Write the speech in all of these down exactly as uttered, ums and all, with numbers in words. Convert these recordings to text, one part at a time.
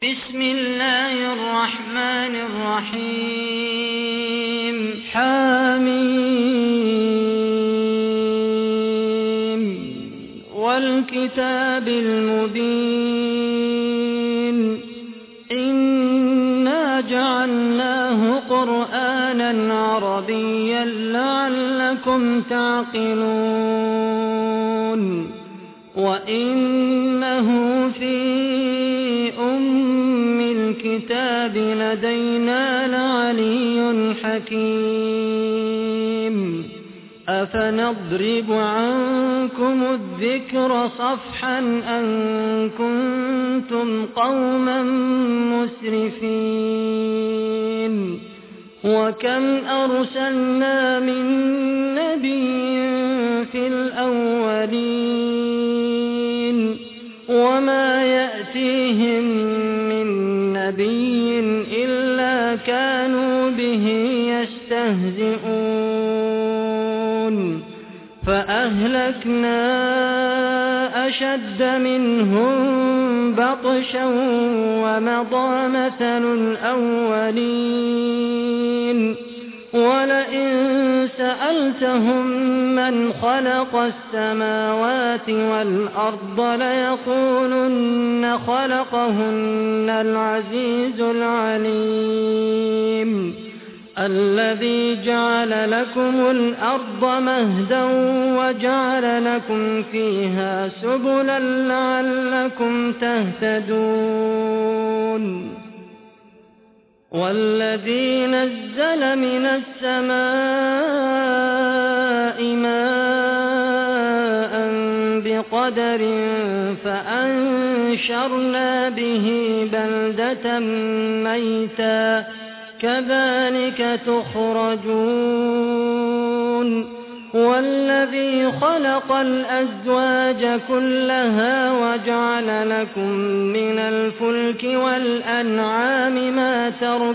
بسم الله الرحمن الرحيم حميم والكتاب المبين إنا جعلناه قرآنا عربيا لعلكم تعقلون وإنه في أم الكتاب لدينا لعلي حكيم أفنضرب عنكم الذكر صفحا أن كنتم قوما مسرفين وكم أرسلنا من نبي في الأولين وما يأتيهم من نبي إلا كانوا به يستهزئون فأهلكنا أشد منهم بطشا ومضى مثل الأولين ولئن سألتهم من خلق السماوات والأرض ليقولن خلقهن العزيز العليم الذي جعل لكم الأرض مهدا وجعل لكم فيها سبلا لعلكم تهتدون والذي نزل من السماء ماء بقدر فأنشرنا به بلدة ميتا كذلك تخرجون والذي خلق الأزواج كلها وجعل لكم من الفلك والأنعام ما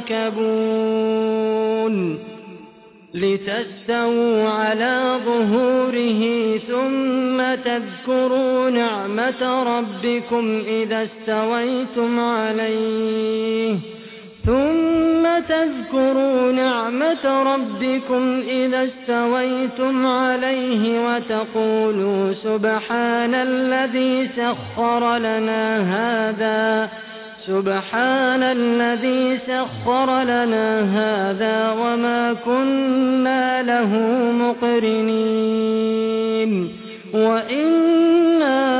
تركبون لتستووا على ظهوره ثم تذكروا نعمة ربكم إذا استويتم عليه ثم تذكروا نعمة ربكم إذا استويتم عليه وتقولوا سبحان الذي سخر لنا هذا سبحان الذي سخر لنا هذا وما كنا له مقرنين وإنا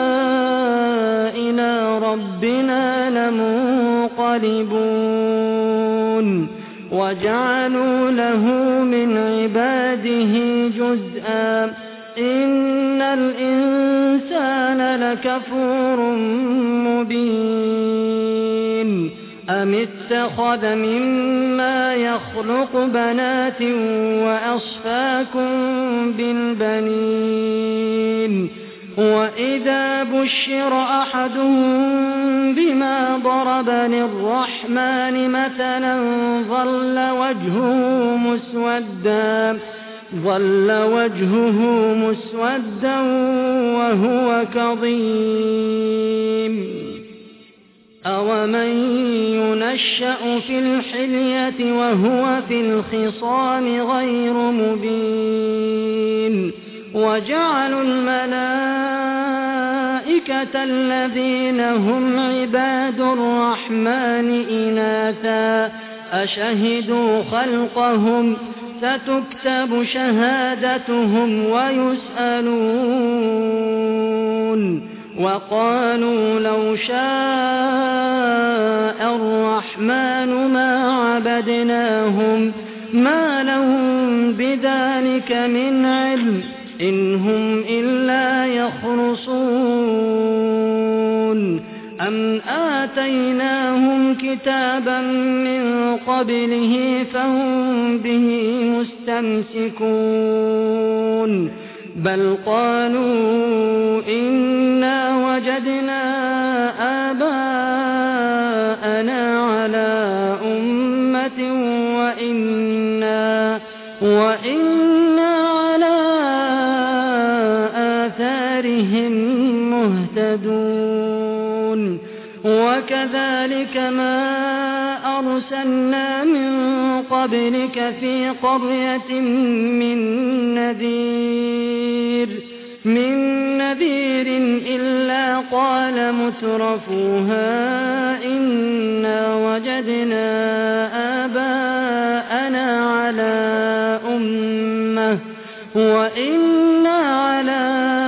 إلى ربنا لمنقلبون وجعلوا له من عباده جزءا إن الإنسان لكفور مبين أم اتخذ مما يخلق بنات وأصفاكم بالبنين وإذا بشر أحدهم بما ضرب للرحمن مثلا ظل وجهه مسودا ظل وجهه مسودا وهو كظيم أومن ينشأ في الحلية وهو في الخصام غير مبين وجعلوا الملائكة الذين هم عباد الرحمن إناثا أشهدوا خلقهم ستكتب شهادتهم ويسألون وقالوا لو شاء الرحمن ما عبدناهم ما لهم بذلك من علم إن هم إلا يخرصون أم آتيناهم كتابا من قبله فهم به مستمسكون بل قالوا إنا وجدنا آباءنا على أمة وإنا وإنا على آثارهم مهتدون وكذلك كذلك ما أرسلنا من قبلك في قرية من نذير من نذير إلا قال مترفوها إنا وجدنا آباءنا على أمة وإنا على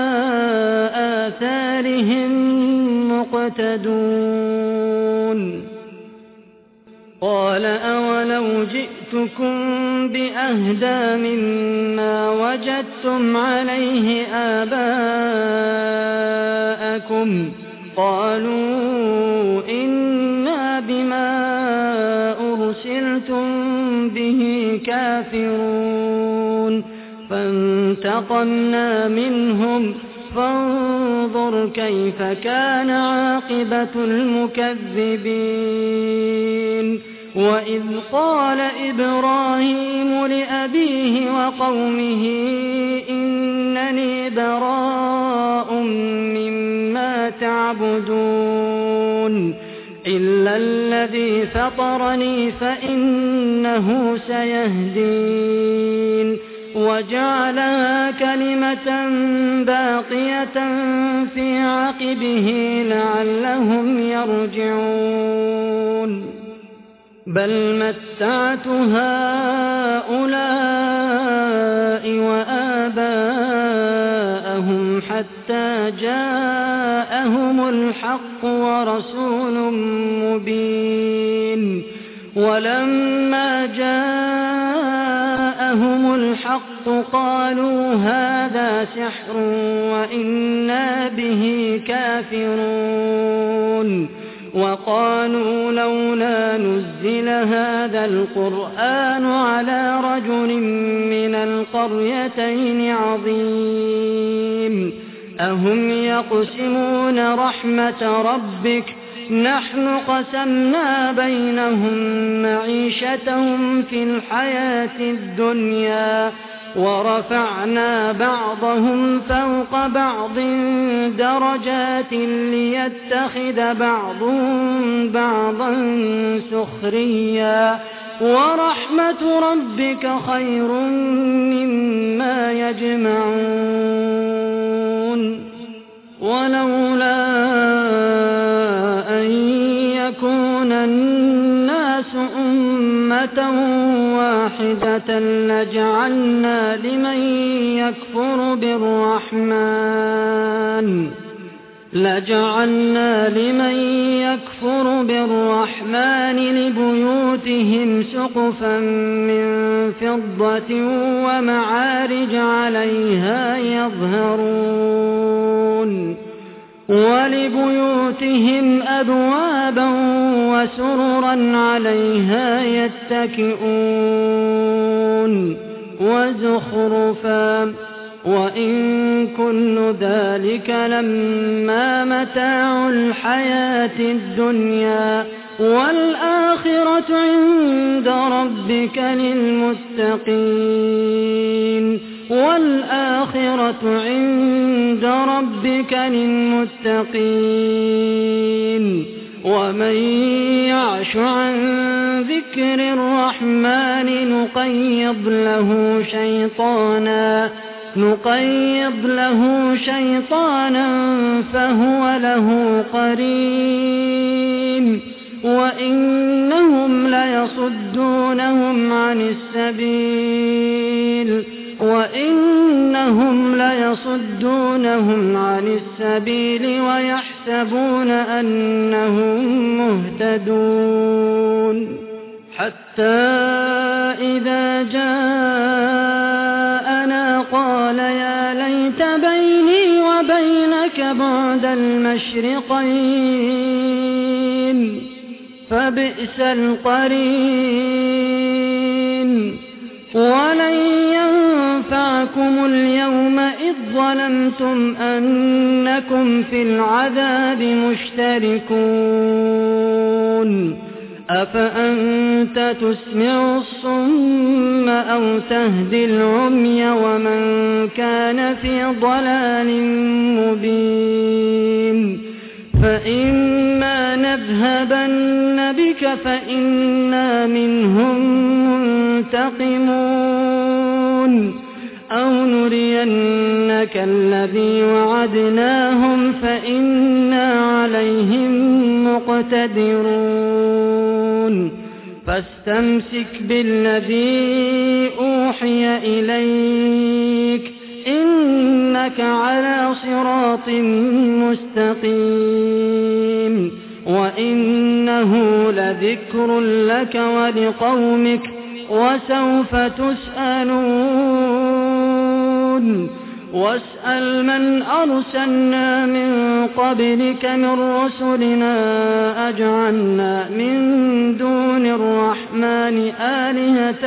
آثارهم مقتدون قال أولو جئتكم بأهدى مما وجدتم عليه آباءكم قالوا إنا بما أرسلتم به كافرون فانتقمنا منهم فانظر كيف كان عاقبة المكذبين وإذ قال إبراهيم لأبيه وقومه إنني براء مما تعبدون إلا الذي فطرني فإنه سيهدين وجعلها كلمة باقية في عقبه لعلهم يرجعون بل متعت هؤلاء وآباءهم حتى جاءهم الحق ورسول مبين ولما جاءهم الحق قالوا هذا سحر وإنا به كافرون وقالوا لولا نزل هذا القرآن على رجل من القريتين عظيم أهم يقسمون رحمة ربك نحن قسمنا بينهم معيشتهم في الحياة الدنيا ورفعنا بعضهم فوق بعض درجات ليتخذ بعضهم بعضا سخريا ورحمة ربك خير مما يجمعون ولولا أن يكون الناس أمة واحدة لجعلنا لمن يكفر بالرحمن لجعلنا لمن يكفر بالرحمن لبيوتهم سقفا من فضة ومعارج عليها يظهرون ولبيوتهم أبوابا وسررا عليها يتكئون وزخرفا وإن كل ذلك لما متاع الحياة الدنيا والآخرة عند ربك للمتقين والآخرة عند ربك للمتقين ومن يعش عن ذكر الرحمن نقيض له شيطانا نقيض له شيطانا فهو له قرين وإنهم ليصدونهم عن السبيل وإنهم ليصدونهم عن السبيل ويحسبون أنهم مهتدون حتى إذا جاءنا قال يا ليت بيني وبينك بعد المشرقين فبئس القرين ولن ينفعكم اليوم إذ ظلمتم أنكم في العذاب مشتركون أفأنت تسمع الصم أو تهدي العمي ومن كان في ضلال مبين فإما نذهبن بك فإنا منهم منتقمون أو نرينك الذي وعدناهم فإنا عليهم مقتدرون فاستمسك بالذي أوحي إليك إنك على صراط مستقيم وإنه لذكر لك ولقومك وسوف تسألون واسأل من أرسلنا من قبلك من رسلنا أجعلنا من دون الرحمن آلهة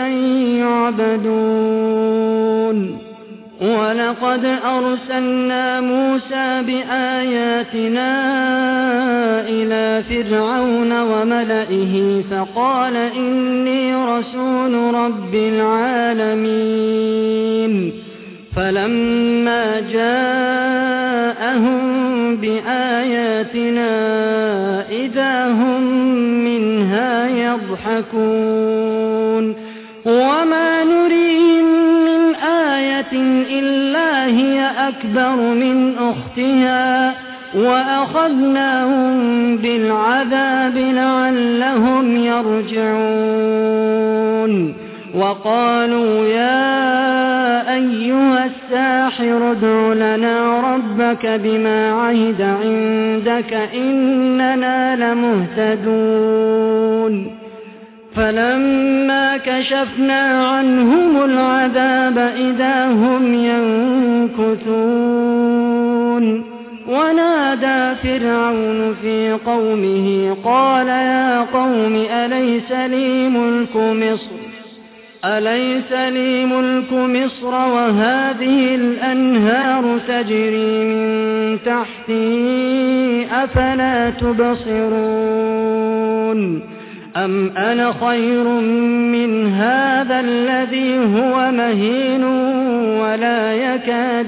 يعبدون ولقد أرسلنا موسى بآياتنا إلى فرعون وملئه فقال إني رسول رب العالمين فلما جاءهم بآياتنا إذا هم منها يضحكون وما نريهم من آية إلا هي أكبر من أختها وأخذناهم بالعذاب لعلهم يرجعون وقالوا يا أيها الساحر ادع لنا ربك بما عهد عندك إننا لمهتدون فلما كشفنا عنهم العذاب إذا هم ينكثون ونادى فرعون في قومه قال يا قوم أليس لي ملك مصر أليس لي ملك مصر وهذه الأنهار تجري من تحتي أفلا تبصرون أم أنا خير من هذا الذي هو مهين ولا يكاد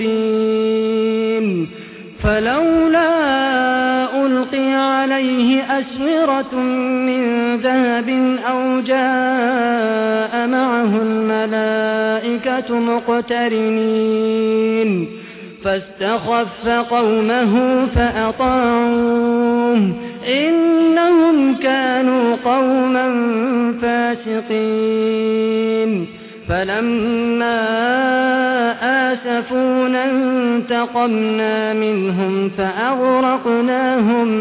يبين فلولا ألقي عليه أسورة من ذهب أو جاء معه الملائكة مقترنين فاستخف قومه فأطاعوه إنهم كانوا قوما فاسقين فلما آسفونا انتقمنا منهم فأغرقناهم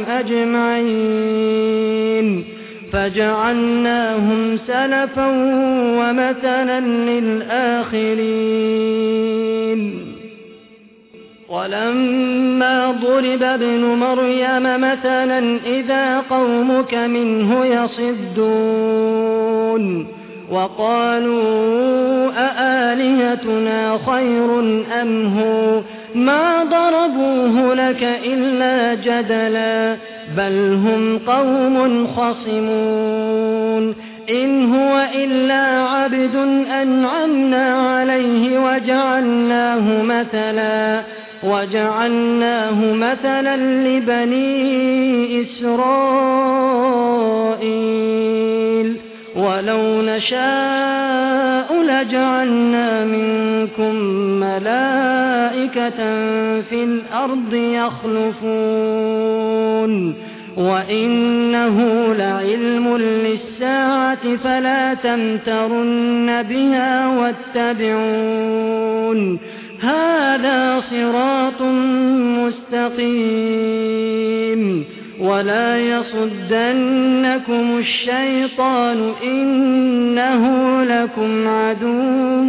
أجمعين فجعلناهم سلفا ومثلا للآخرين ولما ضرب ابن مريم مثلا إذا قومك منه يصدون وقالوا أآلهتنا خير أم هو ما ضربوه لك إلا جدلا بل هم قوم خصمون إن هو إلا عبد أنعمنا عليه وجعلناه مثلا وجعلناه مثلا لبني إسرائيل ولو نشاء لجعلنا منكم ملائكة في الأرض يخلفون وإنه لعلم للساعة فلا تمترن بها واتبعون هذا صراط مستقيم ولا يصدنكم الشيطان إنه لكم عدو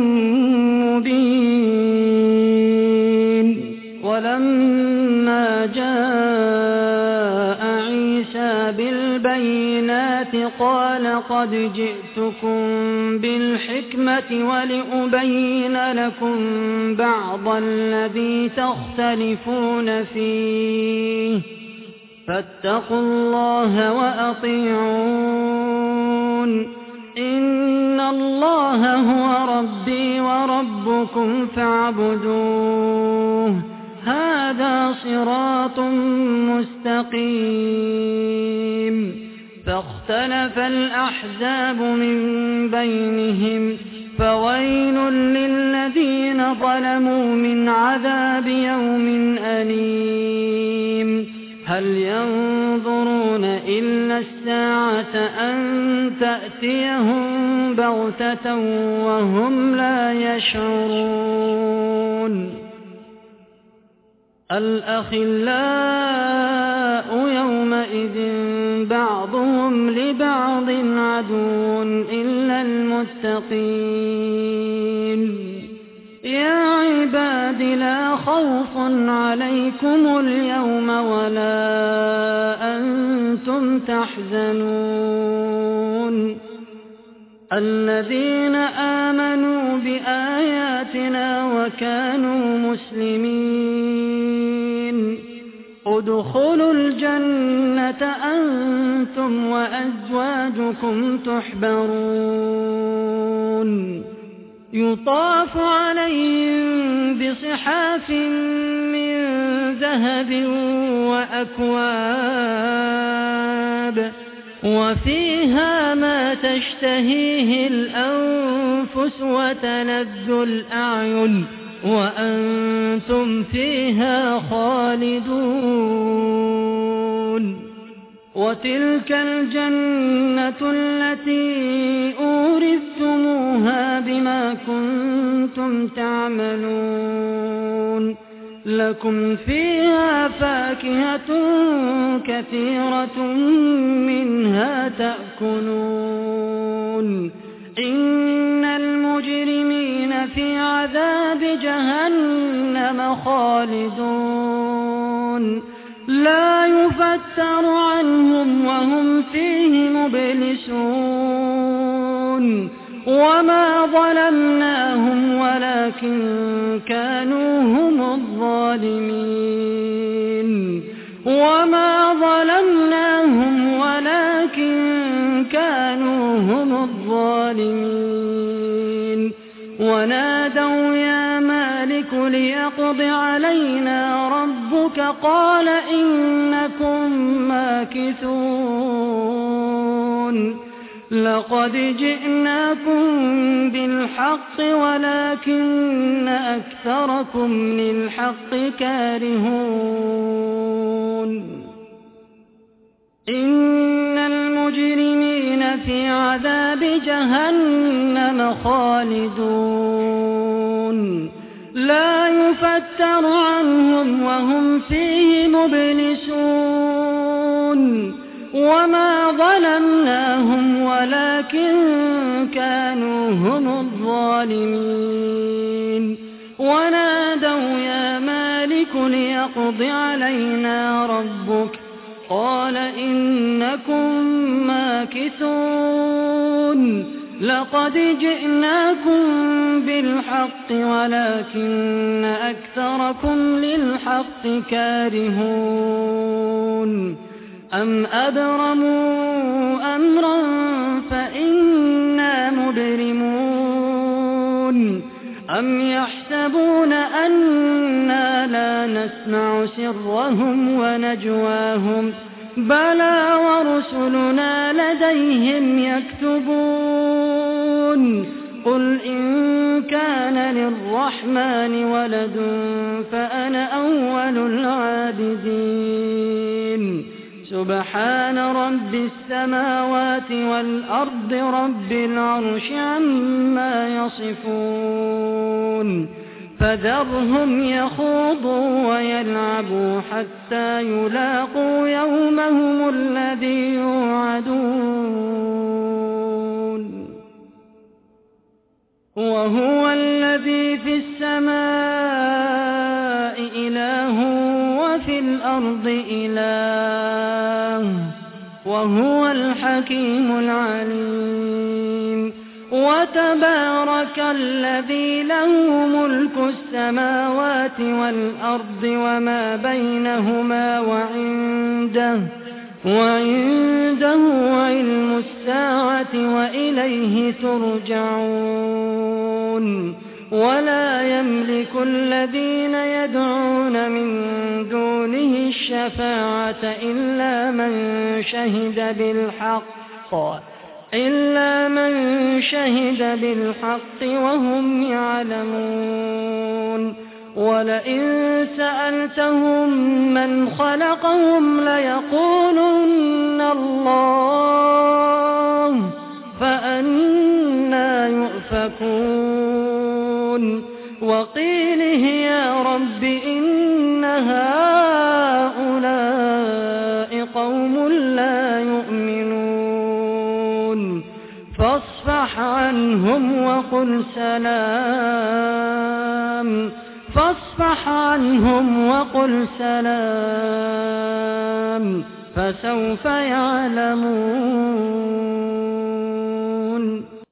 مبين ولما جاء عيسى بالبينات قال قد جئتكم بالحكمة ولأبين لكم بعض الذي تختلفون فيه فاتقوا الله وأطيعون إن الله هو ربي وربكم فاعبدوه هذا صراط مستقيم فاختلف الأحزاب من بينهم فويل للذين ظلموا من عذاب يوم أليم هل ينظرون إلا الساعة أن تأتيهم بغتة وهم لا يشعرون الأخلاء يومئذ بعضهم لبعض عدو إلا المتقين يا عباد لا خوف عليكم اليوم ولا أنتم تحزنون الذين آمنوا بآياتنا وكانوا مسلمين ادخلوا الجنة أنتم وأزواجكم تحبرون يطاف عليهم بصحاف من ذهب وأكواب وفيها ما تشتهيه الأنفس وتلذ الأعين وأنتم فيها خالدون وتلك الجنة التي أورثتموها بما كنتم تعملون لكم فيها فاكهة كثيرة منها تأكلون إن المجرمين في عذاب جهنم خالدون لا يفتر عنهم وهم فيه مبلسون وما ظلمناهم ولكن كانوا هم الظالمين وما ظلمناهم ولكن كانوا هم الظالمين ونادوا يا مالك ليقض علينا ربك قال إنكم ماكثون لقد جئناكم بالحق ولكن أكثركم للحق كارهون إن المجرمين في عذاب جهنم خالدون لا يفتر عنهم وهم فيه مبلسون وما ظلمناهم ولكن كانوا هم الظالمين ونادوا يا مالك ليقض علينا ربك قال إنكم ماكثون لقد جئناكم بالحق ولكن أكثركم للحق كارهون أم أبرموا أمرا فإنا مبرمون أم يحسبون أنا لا نسمع سرهم ونجواهم بلى ورسلنا لديهم يكتبون قل إن كان للرحمن ولد فأنا أول العابدين سبحان رب السماوات والأرض رب العرش عما يصفون فذرهم يخوضوا ويلعبوا حتى يلاقوا يومهم الذي يوعدون وهو الذي في السماء إله وفي الأرض إله وهو الحكيم العليم وتبارك الذي له ملك السماوات والأرض وما بينهما وعنده وعنده علم الساعة وإليه ترجعون ولا يملك الذين يدعون من دونه الشفاعة إلا من شهد بالحق إلا من شهد بالحق وهم يعلمون ولئن سألتهم من خلقهم ليقولن الله فأنى يؤفكون وقيله يا رب إن هؤلاء قوم لا يؤمنون فاصفح عنهم وقل سلام فاصفح عنهم وقل سلام فسوف يعلمون.